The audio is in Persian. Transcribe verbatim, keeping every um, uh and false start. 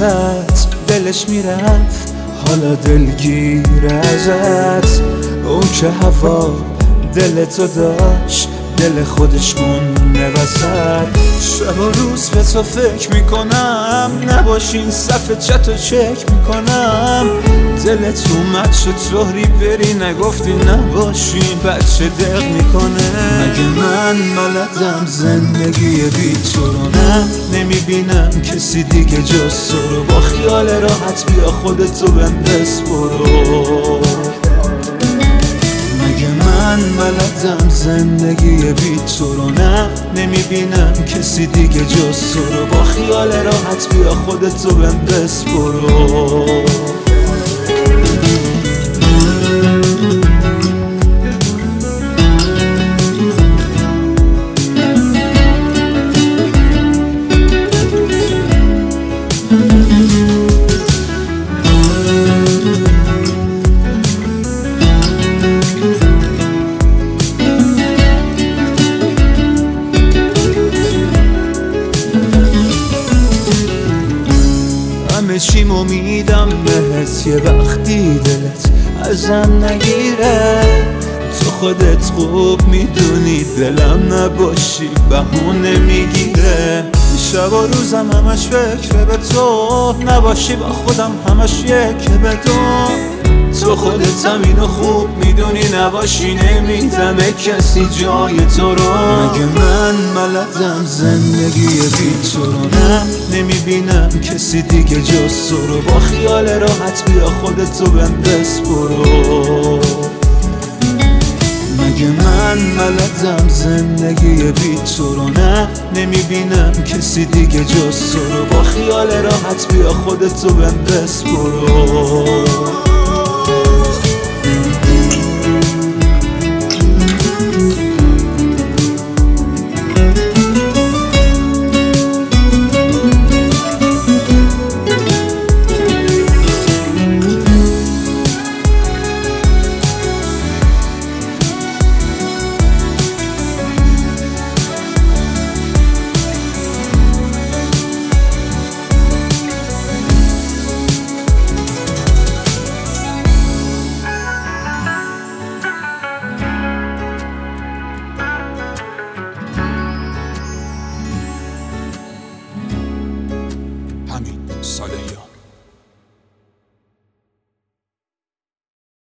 ازت دلش میرفت حالا دلگیر ازت. اون که هوا دل تو داشت دل خودش مونه وسط. شب و روز به تو فکر میکنم نباشین صفحه چت و چک میکنم. دلت اومد چطوری بری نگفتی نباشین بچه دق میکنه. مگه من بلدم زندگی بی تو رو؟ نه نمیبینم کسی دیگه جز تو رو. با خیال راحت بیا خودتو بندس برو. مگه من بلدم زندگی بی تو رو؟ نه نمیبینم کسی دیگه جز تو رو. با خیال راحت بیا خودتو بندس برو. همه چیم امیدم بهت یه وقتی دلت ازم نگیره. تو خودت خوب میدونی دلم نباشی بهونه میگیره. شب و روزم همش فکر به تو نباشی با خودم همش یک بدون. تو خودت هم اینو خوب میدونی نباشی نمیدمه کسی جای تو رو. مگه من بلدم زندگی بی تو رو؟ نه نمیبینم کسی دیگه جز تو رو. با خیال راحت بیا خودتو بندس برو. مگه من بلدم زندگی بی تو رو؟ نه نمیبینم کسی دیگه جز تو رو. با خیال راحت بیا خودتو بندس برو.